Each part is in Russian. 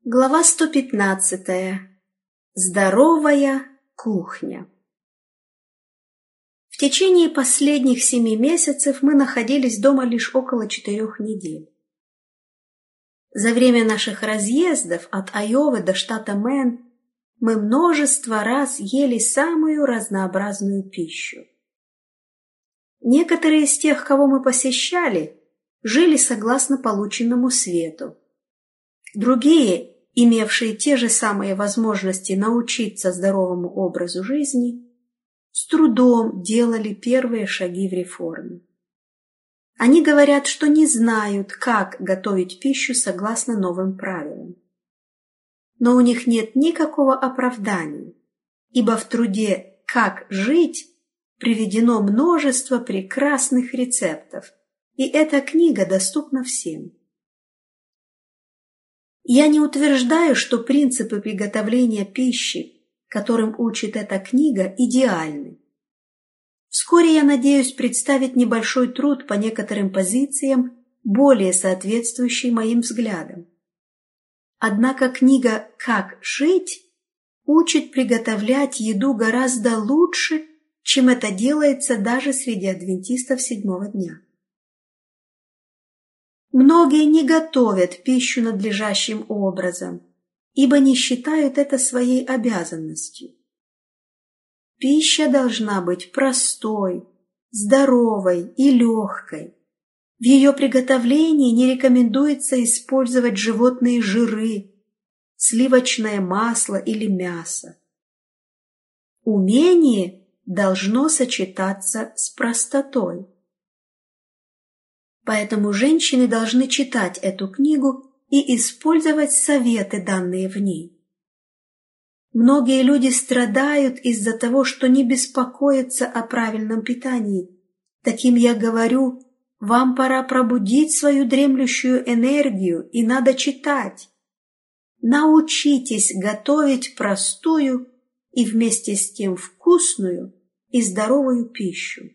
Глава 115. Здоровая кухня. В течение последних 7 месяцев мы находились дома лишь около 4 недель. За время наших разъездов от Айовы до штата Мэн мы множество раз ели самую разнообразную пищу. Некоторые из тех, кого мы посещали, жили согласно полученному свету. Другие, имевшие те же самые возможности научиться здоровому образу жизни, с трудом делали первые шаги в реформе. Они говорят, что не знают, как готовить пищу согласно новым правилам. Но у них нет никакого оправдания, ибо в труде «Как жить» приведено множество прекрасных рецептов, и эта книга доступна всем. Я не утверждаю, что принципы приготовления пищи, которым учит эта книга, идеальны. Вскоре я надеюсь представить небольшой труд по некоторым позициям, более соответствующий моим взглядам. Однако книга «Как жить» учит приготовлять еду гораздо лучше, чем это делается даже среди адвентистов седьмого дня. Многие не готовят пищу надлежащим образом, ибо не считают это своей обязанностью. Пища должна быть простой, здоровой и легкой. В ее приготовлении не рекомендуется использовать животные жиры, сливочное масло или мясо. Умение должно сочетаться с простотой. Поэтому женщины должны читать эту книгу и использовать советы, данные в ней. Многие люди страдают из-за того, что не беспокоятся о правильном питании. Таким я говорю: вам пора пробудить свою дремлющую энергию, и надо читать. Научитесь готовить простую и вместе с тем вкусную и здоровую пищу.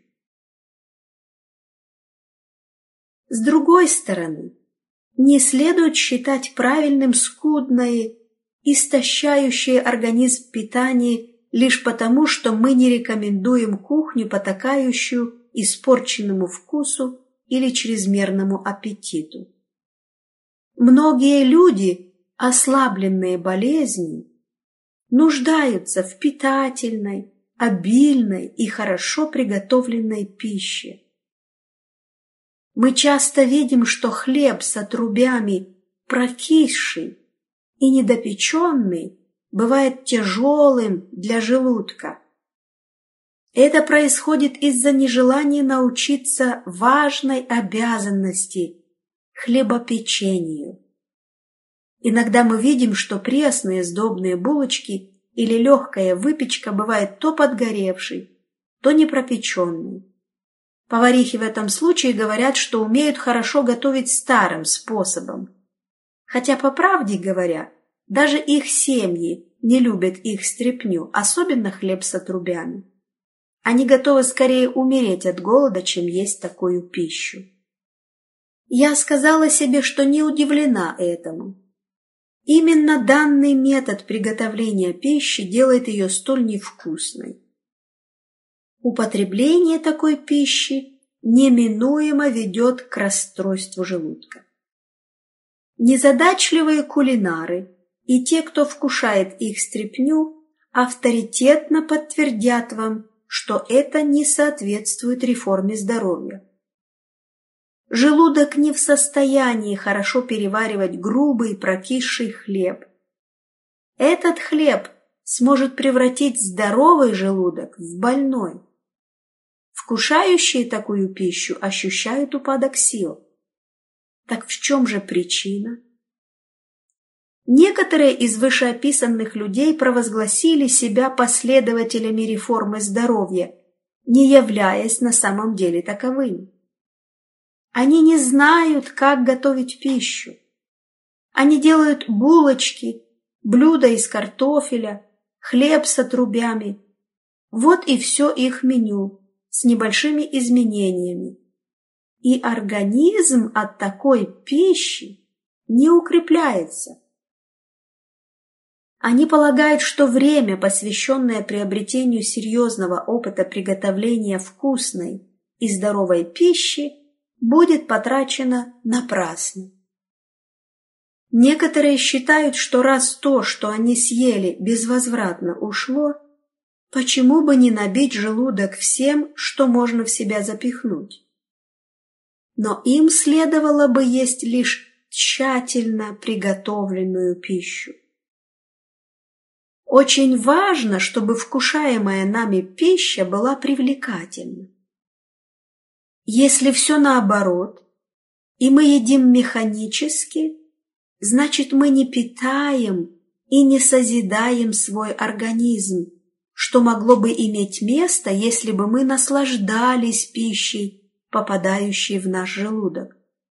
С другой стороны, не следует считать правильным скудное, истощающее организм питание лишь потому, что мы не рекомендуем кухню, потакающую испорченному вкусу или чрезмерному аппетиту. Многие люди, ослабленные болезнью, нуждаются в питательной, обильной и хорошо приготовленной пище. Мы часто видим, что хлеб с отрубями, прокисший и недопеченный, бывает тяжелым для желудка. Это происходит из-за нежелания научиться важной обязанности – хлебопечению. Иногда мы видим, что пресные сдобные булочки или легкая выпечка бывает то подгоревшей, то непропеченной. Поварихи в этом случае говорят, что умеют хорошо готовить старым способом. Хотя, по правде говоря, даже их семьи не любят их стряпню, особенно хлеб с отрубями. Они готовы скорее умереть от голода, чем есть такую пищу. Я сказала себе, что не удивлена этому. Именно данный метод приготовления пищи делает ее столь невкусной. Употребление такой пищи неминуемо ведет к расстройству желудка. Незадачливые кулинары и те, кто вкушает их стряпню, авторитетно подтвердят вам, что это не соответствует реформе здоровья. Желудок не в состоянии хорошо переваривать грубый прокисший хлеб. Этот хлеб сможет превратить здоровый желудок в больной. Вкушающие такую пищу ощущают упадок сил. Так в чем же причина? Некоторые из вышеописанных людей провозгласили себя последователями реформы здоровья, не являясь на самом деле таковыми. Они не знают, как готовить пищу. Они делают булочки, блюда из картофеля, хлеб с отрубями. Вот и все их меню с небольшими изменениями. И организм от такой пищи не укрепляется. Они полагают, что время, посвященное приобретению серьезного опыта приготовления вкусной и здоровой пищи, будет потрачено напрасно. Некоторые считают, что раз то, что они съели, безвозвратно ушло, почему бы не набить желудок всем, что можно в себя запихнуть? Но им следовало бы есть лишь тщательно приготовленную пищу. Очень важно, чтобы вкушаемая нами пища была привлекательна. Если все наоборот, и мы едим механически, значит, мы не питаем и не созидаем свой организм, что могло бы иметь место, если бы мы наслаждались пищей, попадающей в наш желудок.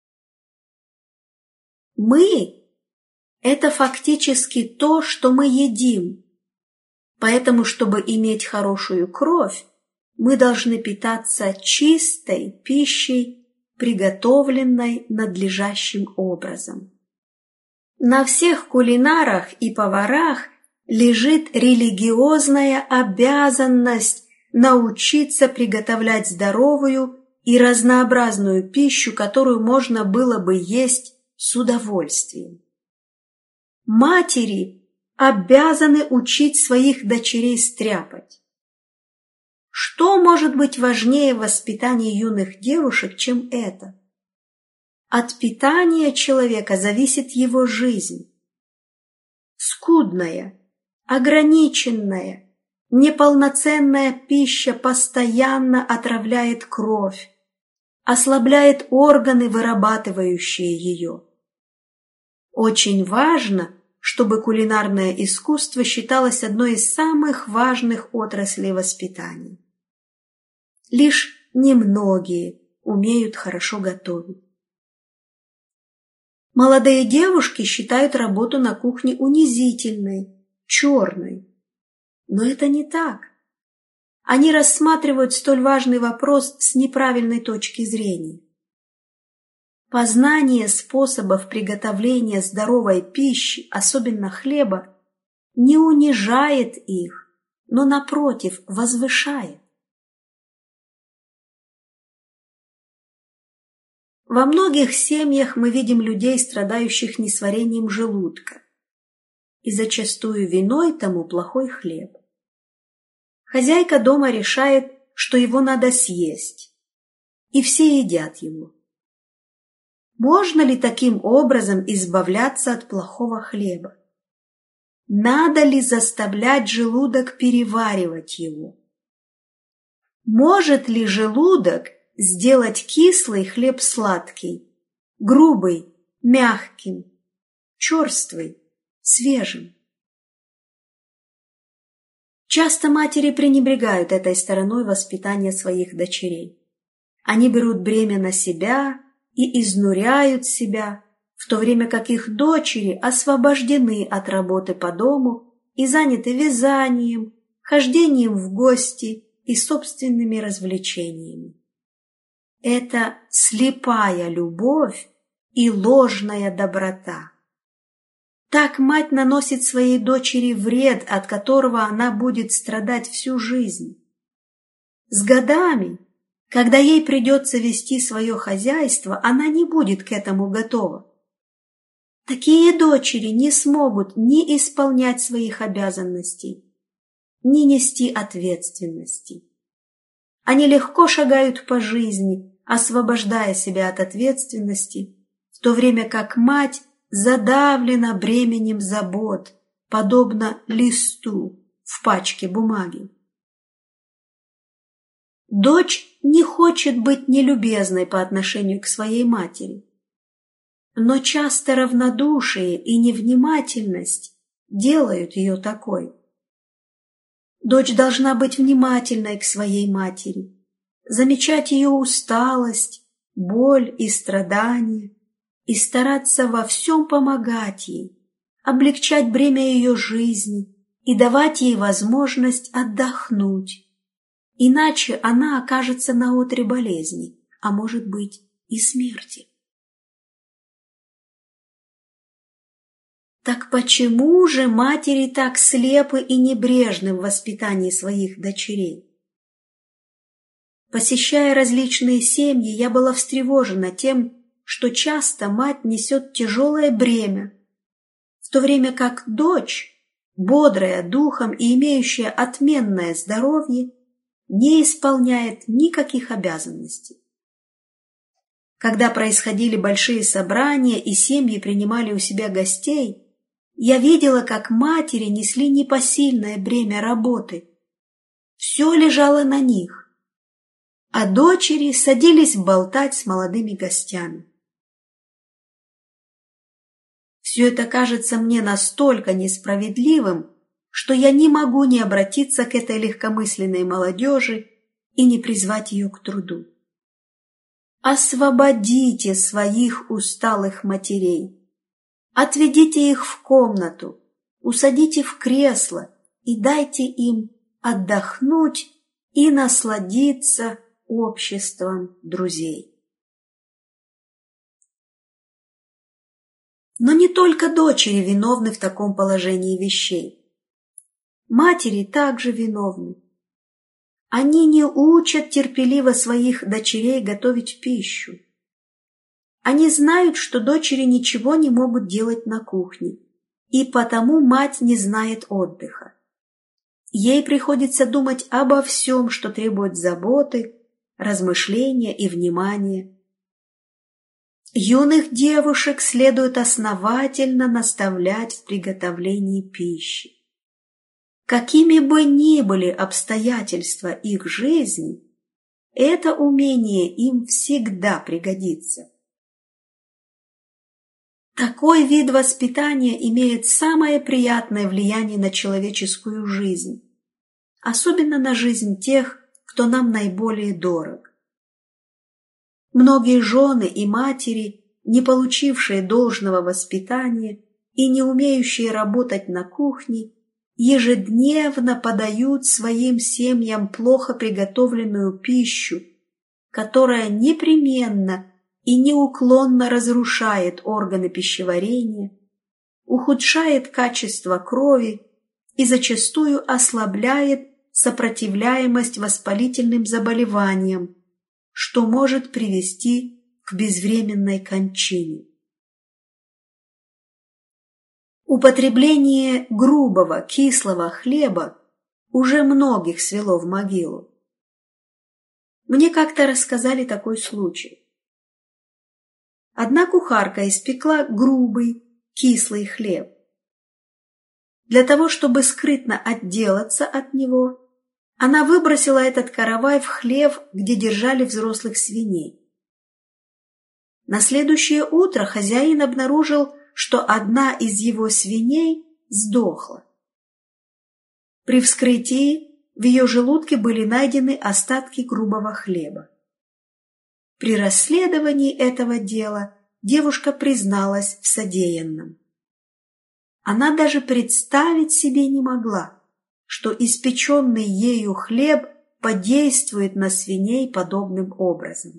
Мы – это фактически то, что мы едим. Поэтому, чтобы иметь хорошую кровь, мы должны питаться чистой пищей, приготовленной надлежащим образом. На всех кулинарах и поварах лежит религиозная обязанность научиться приготовлять здоровую и разнообразную пищу, которую можно было бы есть с удовольствием. Матери обязаны учить своих дочерей стряпать. Что может быть важнее в воспитании юных девушек, чем это? От питания человека зависит его жизнь. Скудная, ограниченная, неполноценная пища постоянно отравляет кровь, ослабляет органы, вырабатывающие ее. Очень важно, чтобы кулинарное искусство считалось одной из самых важных отраслей воспитания. Лишь немногие умеют хорошо готовить. Молодые девушки считают работу на кухне унизительной, черной. Но это не так. Они рассматривают столь важный вопрос с неправильной точки зрения. Познание способов приготовления здоровой пищи, особенно хлеба, не унижает их, но, напротив, возвышает. Во многих семьях мы видим людей, страдающих несварением желудка, и зачастую виной тому плохой хлеб. Хозяйка дома решает, что его надо съесть, и все едят его. Можно ли таким образом избавляться от плохого хлеба? Надо ли заставлять желудок переваривать его? Может ли желудок сделать кислый хлеб сладкий, грубый, мягким, черствый, свежим? Часто матери пренебрегают этой стороной воспитания своих дочерей. Они берут бремя на себя и изнуряют себя, в то время как их дочери освобождены от работы по дому и заняты вязанием, хождением в гости и собственными развлечениями. Это слепая любовь и ложная доброта. Так мать наносит своей дочери вред, от которого она будет страдать всю жизнь. С годами, когда ей придется вести свое хозяйство, она не будет к этому готова. Такие дочери не смогут ни исполнять своих обязанностей, ни нести ответственности. Они легко шагают по жизни, освобождая себя от ответственности, в то время как мать задавлена бременем забот, подобно листу в пачке бумаги. Дочь не хочет быть нелюбезной по отношению к своей матери, но часто равнодушие и невнимательность делают ее такой. Дочь должна быть внимательной к своей матери, замечать ее усталость, боль и страдания, и стараться во всем помогать ей, облегчать бремя ее жизни и давать ей возможность отдохнуть. Иначе она окажется на одре болезни, а может быть и смерти. Так почему же матери так слепы и небрежны в воспитании своих дочерей? Посещая различные семьи, я была встревожена тем, что часто мать несет тяжелое бремя, в то время как дочь, бодрая духом и имеющая отменное здоровье, не исполняет никаких обязанностей. Когда происходили большие собрания и семьи принимали у себя гостей, я видела, как матери несли непосильное бремя работы. Все лежало на них, а дочери садились болтать с молодыми гостями. Все это кажется мне настолько несправедливым, что я не могу не обратиться к этой легкомысленной молодежи и не призвать ее к труду. Освободите своих усталых матерей, отведите их в комнату, усадите в кресло и дайте им отдохнуть и насладиться обществом друзей. Но не только дочери виновны в таком положении вещей. Матери также виновны. Они не учат терпеливо своих дочерей готовить пищу. Они знают, что дочери ничего не могут делать на кухне, и потому мать не знает отдыха. Ей приходится думать обо всем, что требует заботы, размышления и внимания. Юных девушек следует основательно наставлять в приготовлении пищи. Какими бы ни были обстоятельства их жизни, это умение им всегда пригодится. Такой вид воспитания имеет самое приятное влияние на человеческую жизнь, особенно на жизнь тех, кто нам наиболее дорог. Многие жены и матери, не получившие должного воспитания и не умеющие работать на кухне, ежедневно подают своим семьям плохо приготовленную пищу, которая непременно и неуклонно разрушает органы пищеварения, ухудшает качество крови и зачастую ослабляет сопротивляемость воспалительным заболеваниям, что может привести к безвременной кончине. Употребление грубого, кислого хлеба уже многих свело в могилу. Мне как-то рассказали такой случай. Одна кухарка испекла грубый, кислый хлеб. Для того, чтобы скрытно отделаться от него, она выбросила этот каравай в хлев, где держали взрослых свиней. На следующее утро хозяин обнаружил, что одна из его свиней сдохла. При вскрытии в ее желудке были найдены остатки грубого хлеба. При расследовании этого дела девушка призналась в содеянном. Она даже представить себе не могла, что испеченный ею хлеб подействует на свиней подобным образом.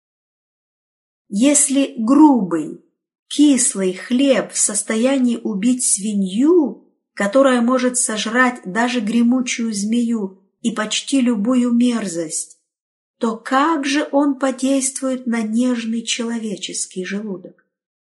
Если грубый, кислый хлеб в состоянии убить свинью, которая может сожрать даже гремучую змею и почти любую мерзость, то как же он подействует на нежный человеческий желудок?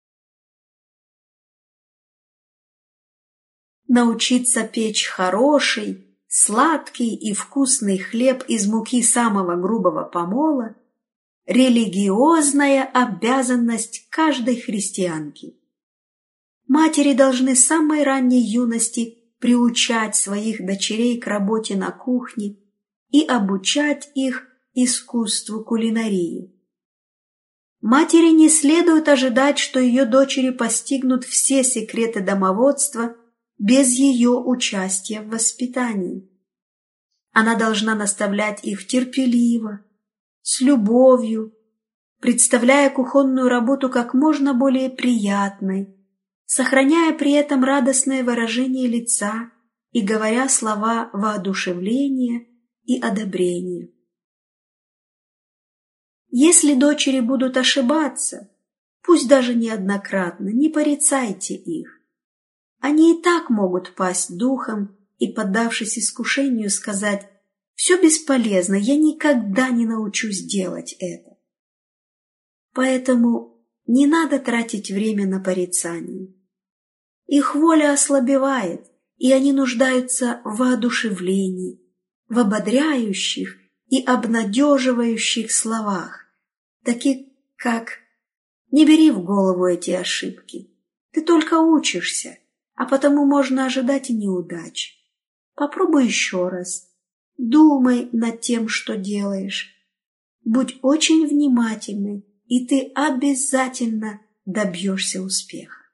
Научиться печь хороший, сладкий и вкусный хлеб из муки самого грубого помола – религиозная обязанность каждой христианки. Матери должны с самой ранней юности приучать своих дочерей к работе на кухне и обучать их искусству кулинарии. Матери не следует ожидать, что ее дочери постигнут все секреты домоводства без ее участия в воспитании. Она должна наставлять их терпеливо, с любовью, представляя кухонную работу как можно более приятной, сохраняя при этом радостное выражение лица и говоря слова воодушевления и одобрения. Если дочери будут ошибаться, пусть даже неоднократно, не порицайте их. они и так могут пасть духом и, поддавшись искушению, сказать: «Все бесполезно, я никогда не научусь делать это». Поэтому не надо тратить время на порицание. Их воля ослабевает, и они нуждаются в воодушевлении, в ободряющих и обнадеживающих словах, таких как: «Не бери в голову эти ошибки, ты только учишься, а потому можно ожидать и неудач. Попробуй еще раз, думай над тем, что делаешь, будь очень внимательный, и ты обязательно добьешься успеха».